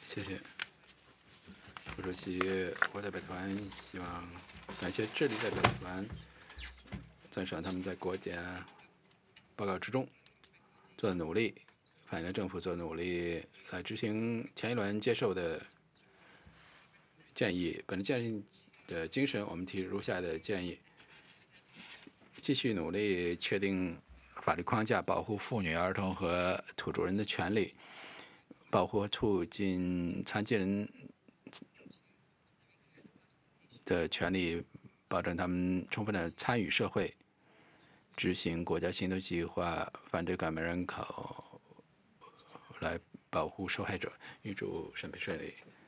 谢谢副主席。我代表团希望感谢智利代表团，赞赏他们在国检报告之中做的努力，反映了政府做努力来执行前一轮接受的建议。本次建议的精神，我们提如下的建议：继续努力确定法律框架，保护妇女、儿童和土著人的权利，保护和促进残疾人的权利，保证他们充分的参与社会，执行国家行动计划，反对感染人口，来保护受害者。预祝审判顺利。